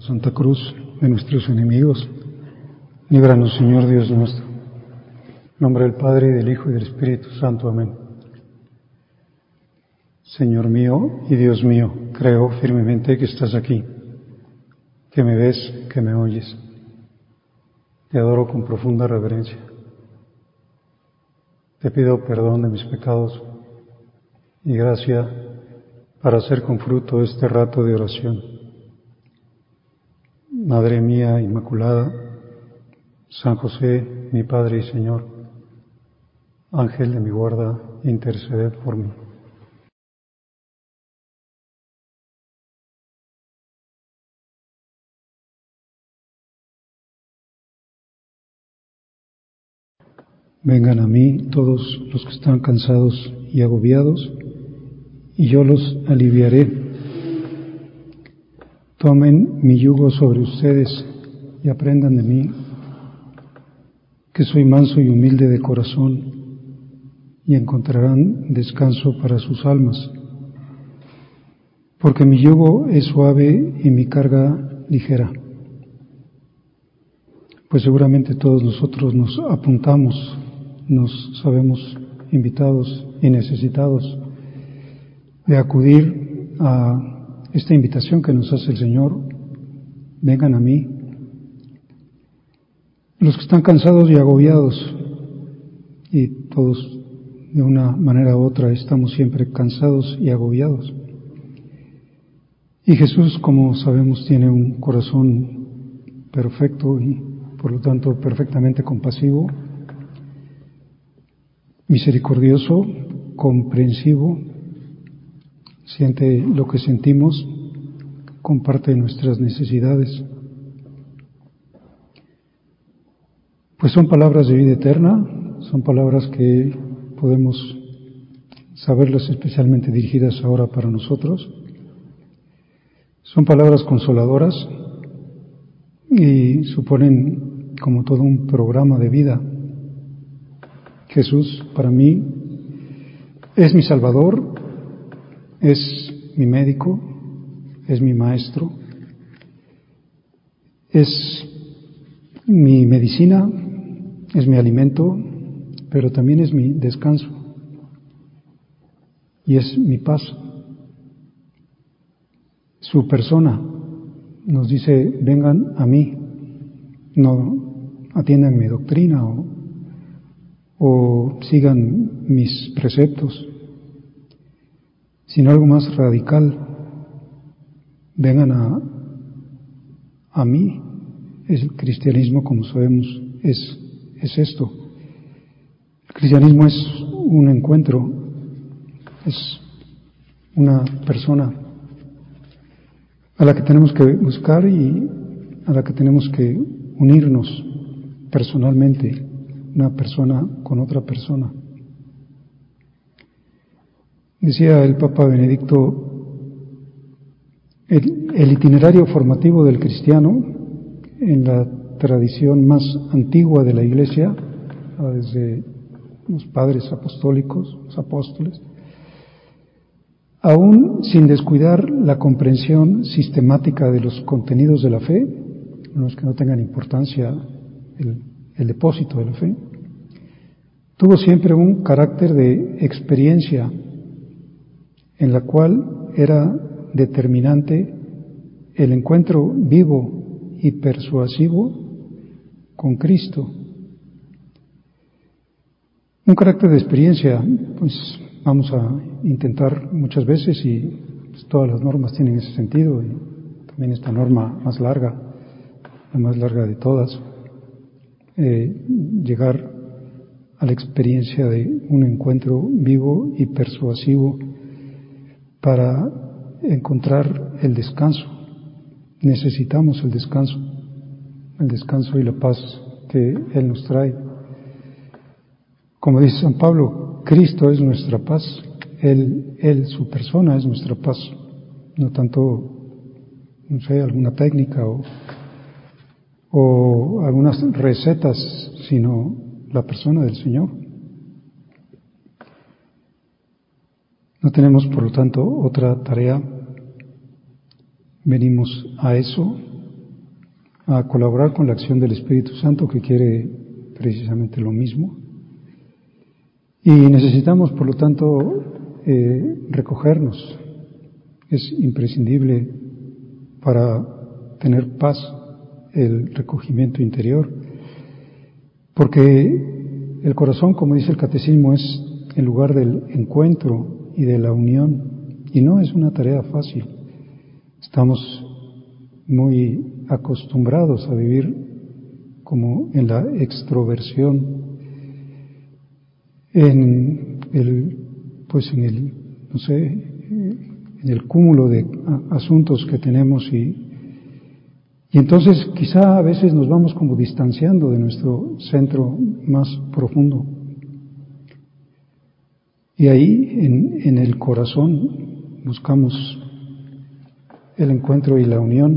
Santa Cruz de nuestros enemigos, líbranos, Señor Dios nuestro. En nombre del Padre, y del Hijo, y del Espíritu Santo. Amén. Señor mío y Dios mío, creo firmemente que estás aquí, que me ves, que me oyes. Te adoro con profunda reverencia. Te pido perdón de mis pecados y gracia para hacer con fruto este rato de oración. Madre mía Inmaculada, San José, mi Padre y Señor, Ángel de mi guarda, interceded por mí. Vengan a mí todos los que están cansados y agobiados, y yo los aliviaré. Tomen mi yugo sobre ustedes y aprendan de mí, que soy manso y humilde de corazón, y encontrarán descanso para sus almas. Porque mi yugo es suave y mi carga ligera. Pues seguramente todos nosotros nos apuntamos, nos sabemos invitados y necesitados de acudir a esta invitación que nos hace el Señor. Vengan a mí. Los que están cansados y agobiados, y todos de una manera u otra estamos siempre cansados y agobiados. Y Jesús, como sabemos, tiene un corazón perfecto y por lo tanto perfectamente compasivo, misericordioso, comprensivo, siente lo que sentimos, comparte nuestras necesidades. Pues son palabras de vida eterna, son palabras que podemos saberlas especialmente dirigidas ahora para nosotros. Son palabras consoladoras y suponen como todo un programa de vida. Jesús para mí es mi Salvador, es mi médico, es mi maestro, es mi medicina, es mi alimento, pero también es mi descanso y es mi paz. Su persona nos dice: vengan a mí, no atiendan mi doctrina o sigan mis preceptos, sino algo más radical. Vengan a mí. El cristianismo, como sabemos, es esto. El cristianismo es un encuentro, es una persona a la que tenemos que buscar y a la que tenemos que unirnos personalmente, una persona con otra persona. Decía el Papa Benedicto, el itinerario formativo del cristiano en la tradición más antigua de la Iglesia, desde los padres apostólicos, los apóstoles, aún sin descuidar la comprensión sistemática de los contenidos de la fe, no es que no tengan importancia el depósito de la fe, tuvo siempre un carácter de experiencia en la cual era determinante el encuentro vivo y persuasivo con Cristo. Un carácter de experiencia, pues vamos a intentar muchas veces, y pues, todas las normas tienen ese sentido, y también esta norma más larga, la más larga de todas, llegar a la experiencia de un encuentro vivo y persuasivo para encontrar el descanso. Necesitamos el descanso y la paz que Él nos trae. Como dice San Pablo, Cristo es nuestra paz, Él, su persona es nuestra paz, no tanto, no sé, alguna técnica o algunas recetas, sino la persona del Señor. No tenemos, por lo tanto, otra tarea. Venimos a eso, a colaborar con la acción del Espíritu Santo, que quiere precisamente lo mismo. Y necesitamos, por lo tanto, recogernos. Es imprescindible para tener paz el recogimiento interior, porque el corazón, como dice el Catecismo, es el lugar del encuentro y de la unión, y no es una tarea fácil. Estamos muy acostumbrados a vivir como en la extroversión, en el cúmulo de asuntos que tenemos y entonces quizá a veces nos vamos como distanciando de nuestro centro más profundo. Y ahí, en el corazón, buscamos el encuentro y la unión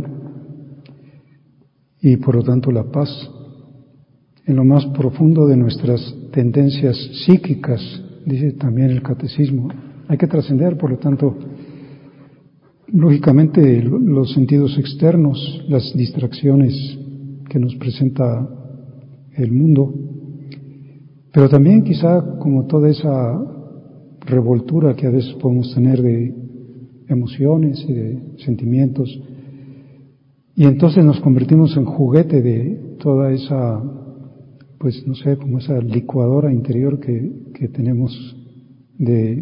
y por lo tanto la paz. En lo más profundo de nuestras tendencias psíquicas, dice también el Catecismo, hay que trascender, por lo tanto, lógicamente los sentidos externos, las distracciones que nos presenta el mundo, pero también quizá como toda esa revoltura que a veces podemos tener de emociones y de sentimientos, y entonces nos convertimos en juguete de toda esa, como esa licuadora interior que tenemos de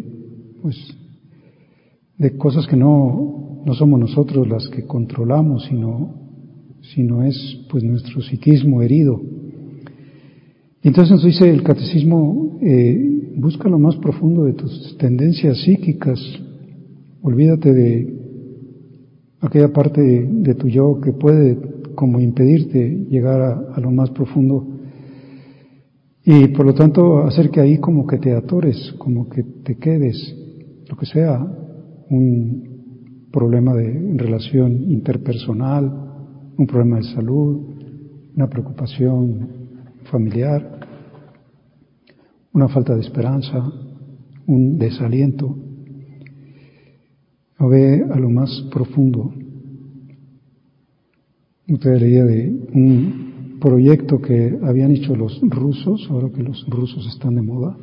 cosas que no somos nosotros las que controlamos, sino es nuestro psiquismo herido. Entonces nos dice el Catecismo, busca lo más profundo de tus tendencias psíquicas, olvídate de aquella parte de tu yo que puede como impedirte llegar a lo más profundo, y por lo tanto hacer que ahí como que te atores, como que te quedes, lo que sea, un problema de relación interpersonal, un problema de salud, una preocupación familiar, una falta de esperanza, un desaliento. O ve a lo más profundo. Usted leía de un proyecto que habían hecho los rusos, ahora que los rusos están de moda,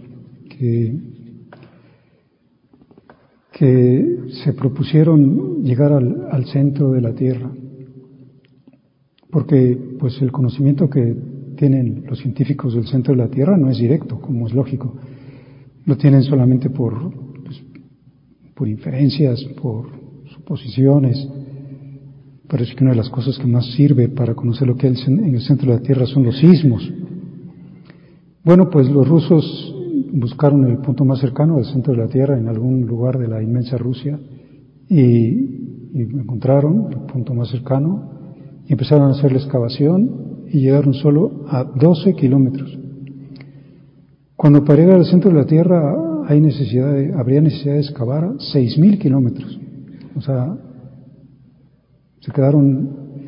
que se propusieron llegar al centro de la Tierra, porque el conocimiento que tienen los científicos del centro de la Tierra no es directo, como es lógico, lo tienen solamente por inferencias, por suposiciones. Parece que una de las cosas que más sirve para conocer lo que hay en el centro de la Tierra son los sismos. Bueno, los rusos buscaron el punto más cercano al centro de la Tierra en algún lugar de la inmensa Rusia y encontraron el punto más cercano y empezaron a hacer la excavación y llegaron solo a 12 kilómetros. Cuando para llegar al centro de la Tierra habría necesidad de excavar 6,000 kilómetros. O sea, se quedaron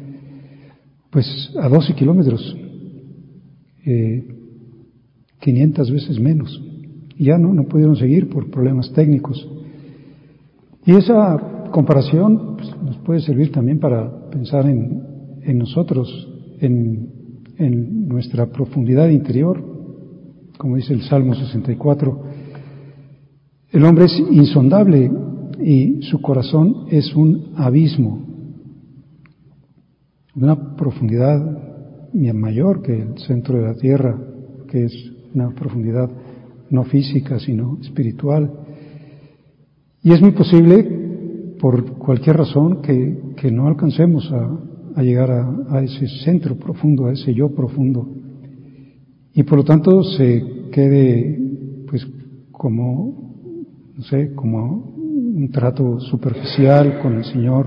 a 12 kilómetros, 500 veces menos. Y ya no pudieron seguir por problemas técnicos. Y esa comparación nos puede servir también para pensar en nosotros, en nuestra profundidad interior. Como dice el Salmo 64, el hombre es insondable y su corazón es un abismo, una profundidad mayor que el centro de la Tierra, que es una profundidad no física, sino espiritual. Y es muy posible, por cualquier razón, que no alcancemos a llegar a ese centro profundo, a ese yo profundo. Y por lo tanto se quede como un trato superficial con el Señor,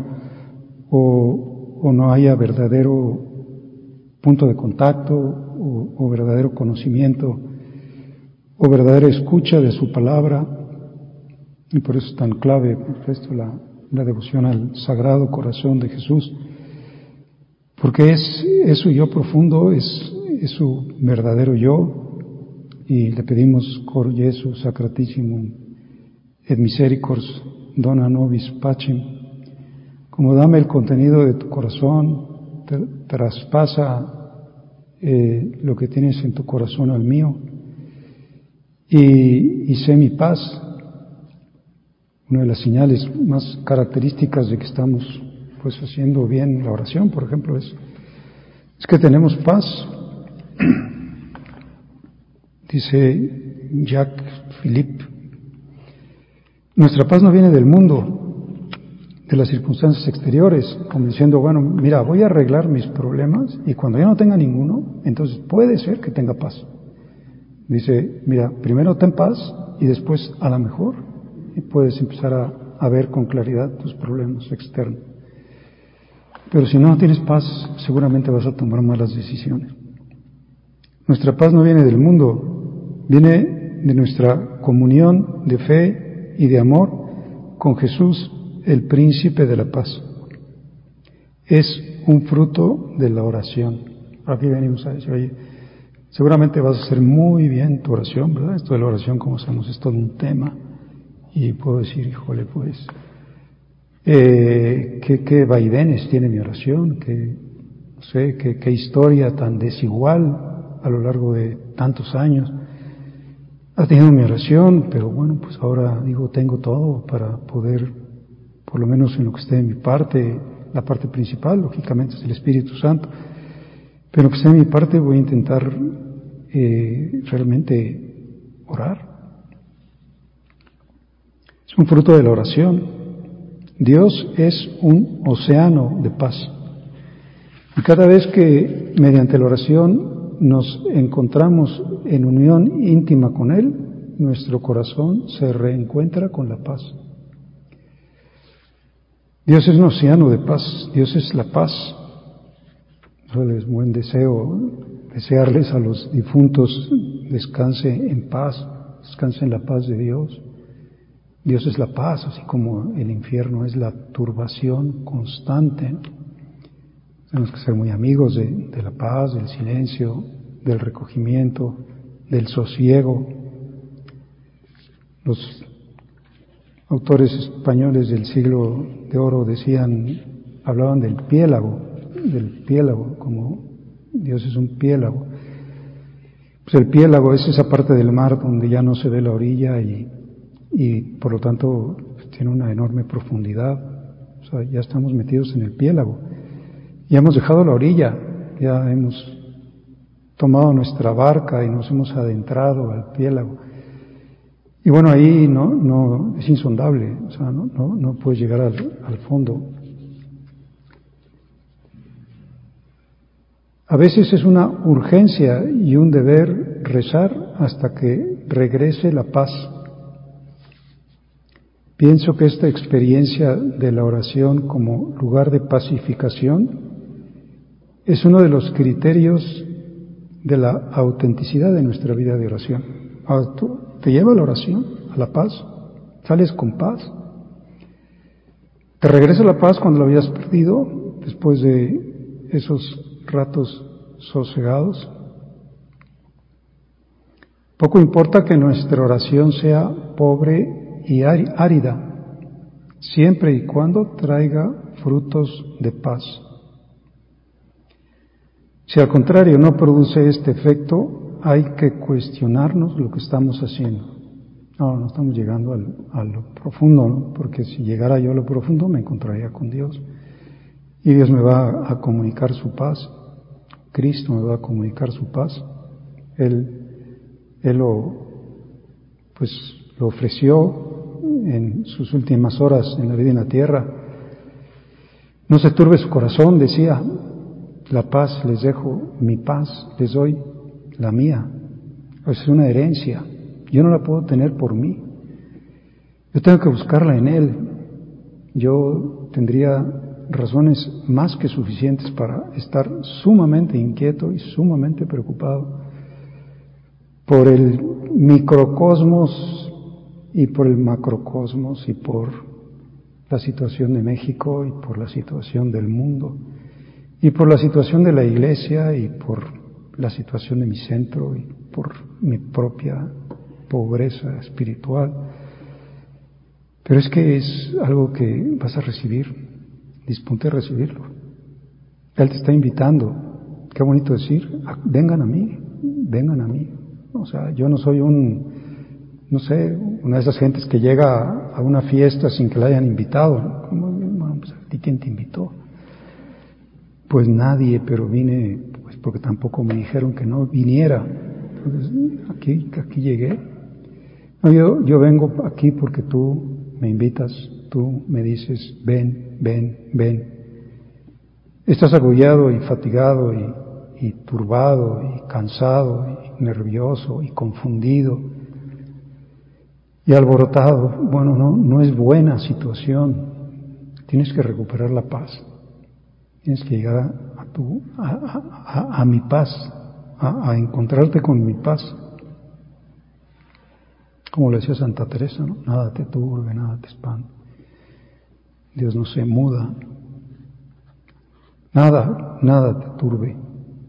o no haya verdadero punto de contacto, o verdadero conocimiento, o verdadera escucha de su palabra. Y por eso es tan clave, por esto, la devoción al Sagrado Corazón de Jesús, porque es su yo profundo, es su verdadero yo, y le pedimos cor Jesu sacratissimum et misericors dona nobis pacem, como dame el contenido de tu corazón traspasa lo que tienes en tu corazón al mío, y sé mi paz. Una de las señales más características de que estamos pues haciendo bien la oración, por ejemplo, es que tenemos paz. Dice Jacques Philippe, nuestra paz no viene del mundo, de las circunstancias exteriores, como diciendo, bueno, mira, voy a arreglar mis problemas y cuando ya no tenga ninguno, entonces puede ser que tenga paz. Dice, mira, primero ten paz y después a lo mejor puedes empezar a ver con claridad tus problemas externos. Pero si no tienes paz, seguramente vas a tomar malas decisiones. Nuestra paz no viene del mundo, viene de nuestra comunión de fe y de amor con Jesús, el príncipe de la paz. Es un fruto de la oración. Aquí venimos a decir, oye, seguramente vas a hacer muy bien tu oración, ¿verdad? Esto de la oración, como sabemos, es todo un tema. Y puedo decir, híjole, pues, qué vaivenes tiene mi oración, no sé, qué historia tan desigual a lo largo de tantos años ha tenido mi oración, pero bueno, pues ahora digo, tengo todo para poder, por lo menos en lo que esté de mi parte, la parte principal, lógicamente, es el Espíritu Santo, pero que esté de mi parte voy a intentar realmente orar. Es un fruto de la oración. Dios es un océano de paz. Y cada vez que mediante la oración nos encontramos en unión íntima con Él, nuestro corazón se reencuentra con la paz. Dios es un océano de paz, Dios es la paz. Eso es buen deseo, desearles a los difuntos descanse en paz, descanse en la paz de Dios. Dios es la paz, así como el infierno es la turbación constante. Tenemos que ser muy amigos de la paz, del silencio, del recogimiento, del sosiego. Los autores españoles del siglo de oro hablaban del piélago, como Dios es un piélago. Pues el piélago es esa parte del mar donde ya no se ve la orilla y por lo tanto tiene una enorme profundidad. O sea, ya estamos metidos en el piélago. Ya hemos dejado la orilla, ya hemos tomado nuestra barca y nos hemos adentrado al piélago. Y bueno, ahí no es insondable, o sea, no puedes llegar al fondo. A veces es una urgencia y un deber rezar hasta que regrese la paz. Pienso que esta experiencia de la oración como lugar de pacificación es uno de los criterios de la autenticidad de nuestra vida de oración. Ahora, ¿te lleva la oración a la paz? ¿Sales con paz? ¿Te regresa la paz cuando la habías perdido después de esos ratos sosegados? Poco importa que nuestra oración sea pobre y árida, siempre y cuando traiga frutos de paz. Si al contrario no produce este efecto, hay que cuestionarnos lo que estamos haciendo. No estamos llegando a lo profundo, ¿no? Porque si llegara yo a lo profundo me encontraría con Dios. Y Dios me va a comunicar su paz, Cristo me va a comunicar su paz. Él lo ofreció en sus últimas horas en la vida en la tierra. No se turbe su corazón, decía, la paz les dejo, mi paz les doy, la mía. Es una herencia, yo no la puedo tener por mí, yo tengo que buscarla en Él. Yo tendría razones más que suficientes para estar sumamente inquieto y sumamente preocupado por el microcosmos y por el macrocosmos y por la situación de México y por la situación del mundo y por la situación de la Iglesia y por la situación de mi centro y por mi propia pobreza espiritual. Pero es que es algo que vas a recibir, disponte a recibirlo. Él te está invitando. Qué bonito decir, vengan a mí, vengan a mí. O sea, yo no soy no sé, una de esas gentes que llega a una fiesta sin que la hayan invitado. ¿Cómo? Bueno, pues, ¿a ti quién te invitó? Pues nadie, pero vine, pues porque tampoco me dijeron que no viniera. Entonces, aquí llegué. No, yo vengo aquí porque tú me invitas, tú me dices, ven, ven, ven. Estás agobiado y fatigado y turbado y cansado y nervioso y confundido y alborotado. Bueno, no es buena situación. Tienes que recuperar la paz. Tienes que llegar a mi paz, a encontrarte con mi paz. Como le decía Santa Teresa, ¿no? Nada te turbe, nada te espante. Dios no se muda. Nada te turbe.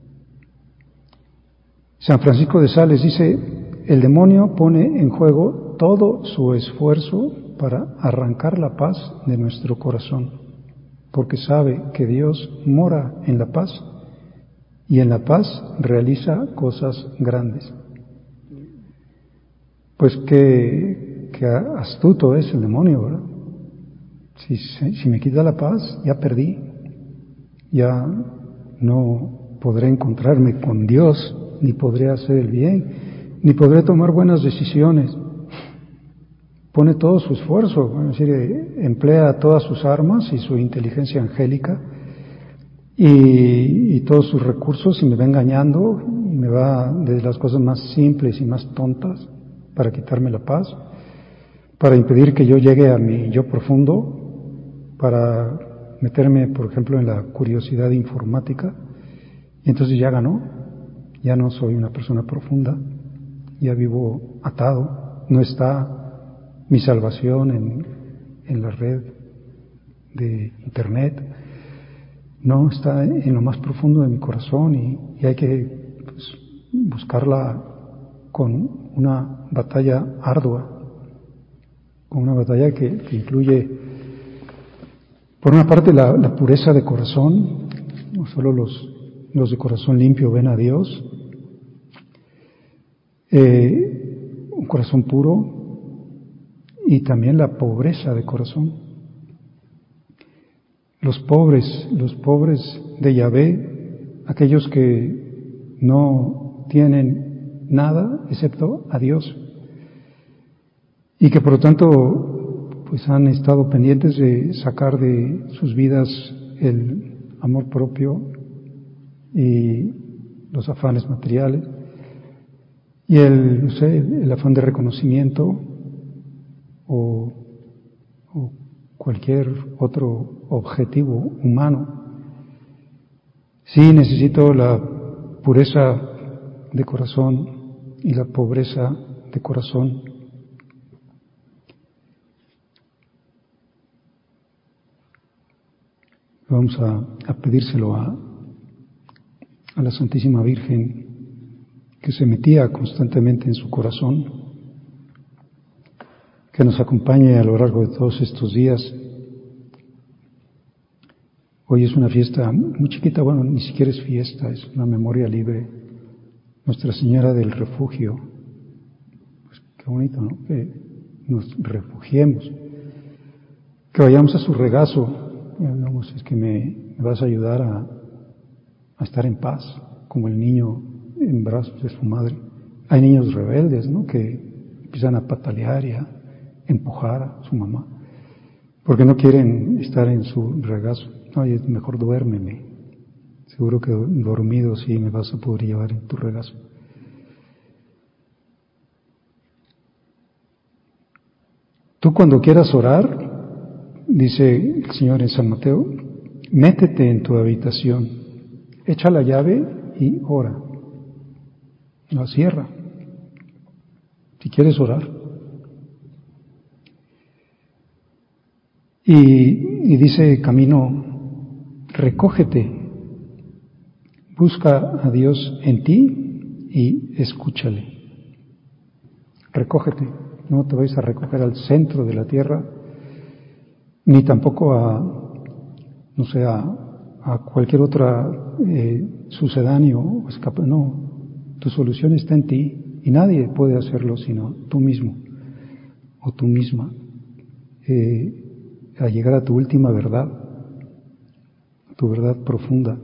San Francisco de Sales dice, el demonio pone en juego todo su esfuerzo para arrancar la paz de nuestro corazón, porque sabe que Dios mora en la paz y en la paz realiza cosas grandes. Pues qué astuto es el demonio, ¿verdad? Si me quita la paz, ya perdí. Ya no podré encontrarme con Dios, ni podré hacer el bien, ni podré tomar buenas decisiones. Pone todo su esfuerzo, es decir, emplea todas sus armas y su inteligencia angélica y todos sus recursos y me va engañando y me va desde las cosas más simples y más tontas para quitarme la paz, para impedir que yo llegue a mi yo profundo, para meterme, por ejemplo, en la curiosidad informática, y entonces ya ganó, ya no soy una persona profunda, ya vivo atado, no está mi salvación en la red de internet, no está en lo más profundo de mi corazón y hay que buscarla con una batalla ardua, con una batalla que incluye por una parte la pureza de corazón, no solo los de corazón limpio ven a Dios, un corazón puro y también la pobreza de corazón. Los pobres de Yahvé, aquellos que no tienen nada excepto a Dios y que por lo tanto pues han estado pendientes de sacar de sus vidas el amor propio y los afanes materiales y el afán de reconocimiento o cualquier otro objetivo humano. Sí necesito la pureza de corazón y la pobreza de corazón. Vamos a pedírselo a la Santísima Virgen, que se metía constantemente en su corazón, que nos acompañe a lo largo de todos estos días. Hoy es una fiesta muy chiquita, bueno, ni siquiera es fiesta, es una memoria libre. Nuestra Señora del Refugio. Pues qué bonito, ¿no? Que nos refugiemos, que vayamos a su regazo. Digamos, es que me vas a ayudar a estar en paz, como el niño en brazos de su madre. Hay niños rebeldes, ¿no? Que empiezan a patalear y a empujar a su mamá, porque no quieren estar en su regazo. Oye, mejor duérmeme. Seguro que dormido sí me vas a poder llevar en tu regazo. Tú cuando quieras orar, dice el Señor en San Mateo, métete en tu habitación, echa la llave y ora. La cierra, si quieres orar. Y dice Camino, recógete, busca a Dios en ti y escúchale. Recógete, no te vais a recoger al centro de la tierra, ni tampoco a a cualquier otra sucedáneo o escape. No, tu solución está en ti y nadie puede hacerlo sino tú mismo o tú misma. A llegar a tu última verdad, a tu verdad profunda.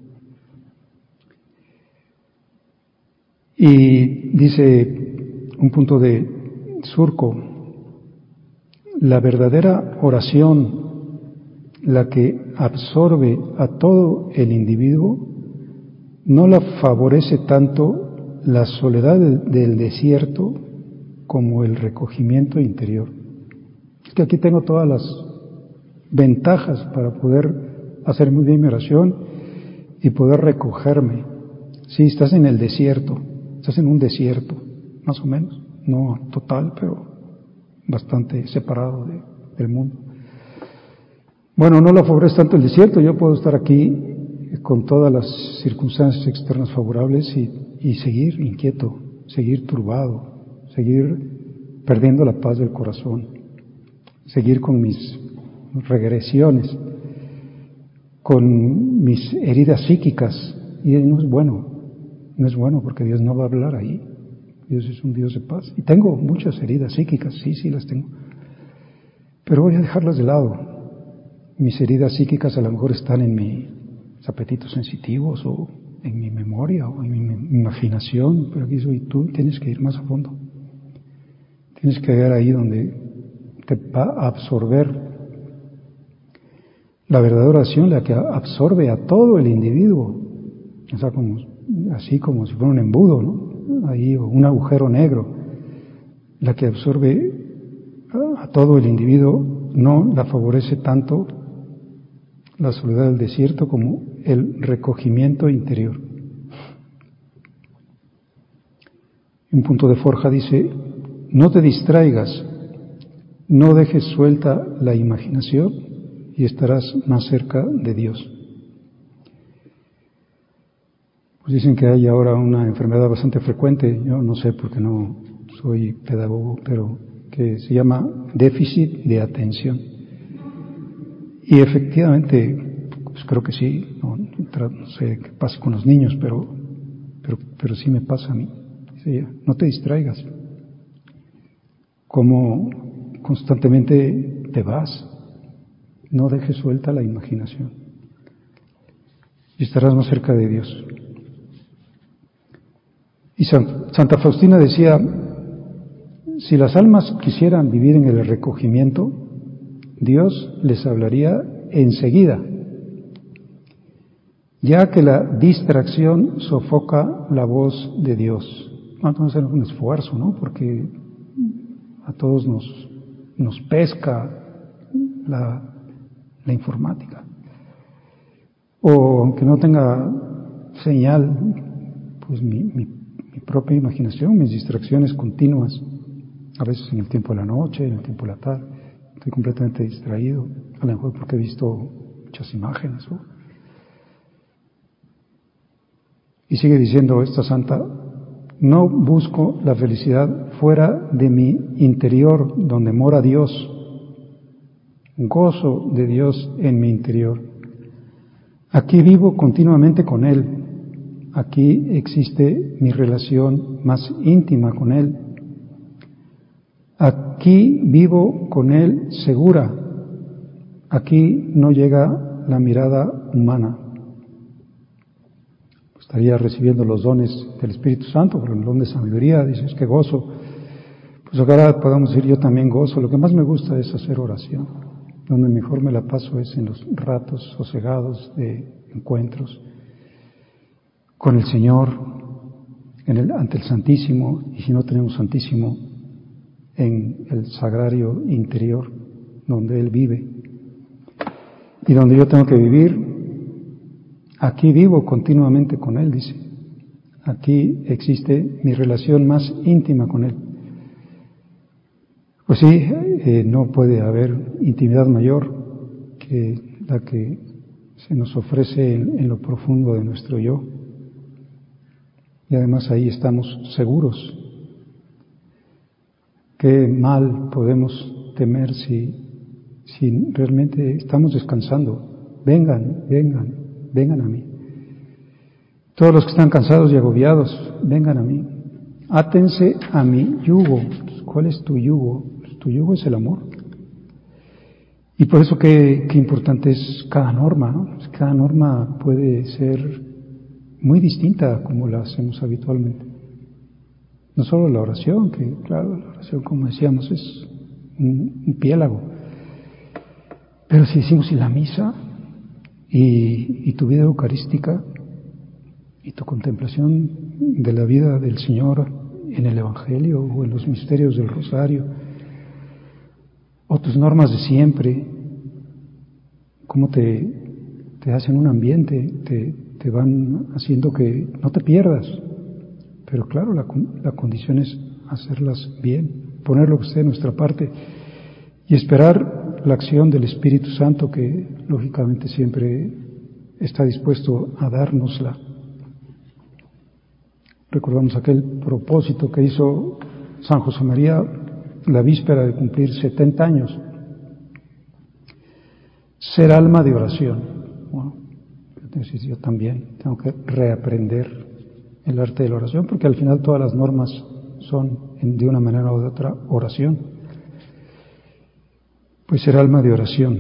Y dice un punto de surco, la verdadera oración, la que absorbe a todo el individuo, no la favorece tanto la soledad del desierto como el recogimiento interior. Es que aquí tengo todas las ventajas para poder hacer muy bien mi oración y poder recogerme. Sí, estás en el desierto, estás en un desierto, más o menos, no total, pero bastante separado del mundo. Bueno, no lo favorece tanto el desierto, yo puedo estar aquí con todas las circunstancias externas favorables y seguir inquieto, seguir turbado, seguir perdiendo la paz del corazón, seguir con mis regresiones, con mis heridas psíquicas, y no es bueno porque Dios no va a hablar ahí. Dios es un Dios de paz. Y tengo muchas heridas psíquicas, sí las tengo. Pero voy a dejarlas de lado. Mis heridas psíquicas a lo mejor están en mis apetitos sensitivos o en mi memoria o en mi imaginación, pero aquí soy tú, tienes que ir más a fondo. Tienes que llegar ahí donde te va a absorber la verdadera oración, la que absorbe a todo el individuo. O sea, así como si fuera un embudo, ¿no? Ahí, o un agujero negro, la que absorbe a todo el individuo, no la favorece tanto la soledad del desierto como el recogimiento interior. Un punto de Forja dice, no te distraigas, no dejes suelta la imaginación y estarás más cerca de Dios. Pues dicen que hay ahora una enfermedad bastante frecuente, yo no sé porque no soy pedagogo, pero que se llama déficit de atención. Y efectivamente, pues creo que sí, no sé qué pasa con los niños, pero sí me pasa a mí. Dice ella, no te distraigas. Como constantemente te vas, no dejes suelta la imaginación y estarás más cerca de Dios. Y Santa Faustina decía, si las almas quisieran vivir en el recogimiento, Dios les hablaría enseguida, ya que la distracción sofoca la voz de Dios. No, entonces es un esfuerzo, ¿no? Porque a todos nos pesca la informática. O aunque no tenga señal, pues mi propia imaginación, mis distracciones continuas, a veces en el tiempo de la noche, en el tiempo de la tarde, estoy completamente distraído, a lo mejor porque he visto muchas imágenes. Y sigue diciendo esta santa, no busco la felicidad fuera de mi interior, donde mora Dios, gozo de Dios en mi interior. Aquí vivo continuamente con Él. Aquí existe mi relación más íntima con Él. Aquí vivo con Él segura. Aquí no llega la mirada humana. Estaría recibiendo los dones del Espíritu Santo, por el don de sabiduría, dices que gozo. Pues ahora podemos decir yo también gozo. Lo que más me gusta es hacer oración. Donde mejor me la paso es en los ratos sosegados de encuentros con el Señor, ante el Santísimo, y si no tenemos Santísimo, en el sagrario interior, donde Él vive, y donde yo tengo que vivir. Aquí vivo continuamente con Él, dice. Aquí existe mi relación más íntima con Él. Pues sí, no puede haber intimidad mayor que la que se nos ofrece en lo profundo de nuestro yo. Y además ahí estamos seguros. ¿Qué mal podemos temer si realmente estamos descansando? Vengan, vengan a mí. Todos los que están cansados y agobiados, vengan a mí. Átense a mi yugo. ¿Cuál es tu yugo? Tu yugo es el amor. Y por eso qué importante es cada norma, ¿no? Cada norma puede ser muy distinta a como la hacemos habitualmente. No solo la oración, que claro, la oración, como decíamos, es un piélago. Pero si decimos y la misa, y tu vida eucarística, y tu contemplación de la vida del Señor en el Evangelio o en los misterios del Rosario, o tus normas de siempre, cómo te hacen un ambiente, te van haciendo que no te pierdas. Pero claro, la condición es hacerlas bien, poner lo que esté de nuestra parte y esperar la acción del Espíritu Santo, que lógicamente siempre está dispuesto a dárnosla. Recordamos aquel propósito que hizo San José María la víspera de cumplir 70 años. Ser alma de oración. Bueno, yo también tengo que reaprender el arte de la oración, porque al final todas las normas son, de una manera u otra, oración. Pues ser alma de oración.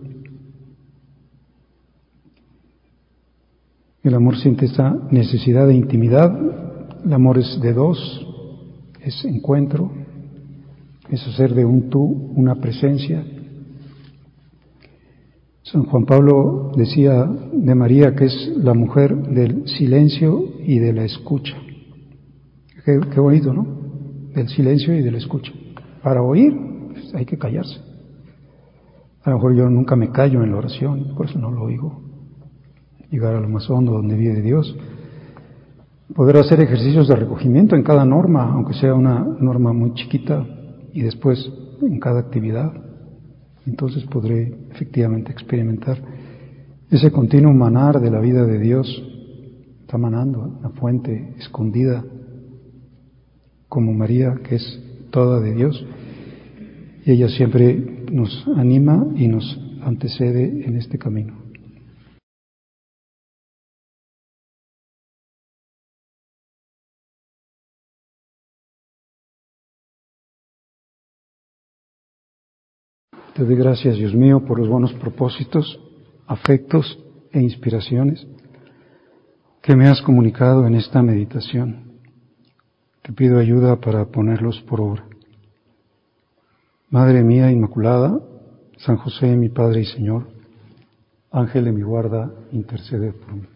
El amor siente esta necesidad de intimidad. El amor es de dos, es encuentro, es hacer de un tú una presencia. San Juan Pablo decía de María que es la mujer del silencio y de la escucha. Qué bonito, ¿no? Del silencio y de la escucha. Para oír, pues hay que callarse. A lo mejor yo nunca me callo en la oración, por eso no lo oigo. Llegar a lo más hondo donde vive Dios. Poder hacer ejercicios de recogimiento en cada norma, aunque sea una norma muy chiquita, y después en cada actividad. Entonces podré efectivamente experimentar ese continuo manar de la vida de Dios. Está manando la fuente escondida, como María, que es toda de Dios, y ella siempre nos anima y nos antecede en este camino. Te doy gracias, Dios mío, por los buenos propósitos, afectos e inspiraciones que me has comunicado en esta meditación. Te pido ayuda para ponerlos por obra. Madre mía Inmaculada, San José, mi Padre y Señor, Ángel de mi guarda, intercede por mí.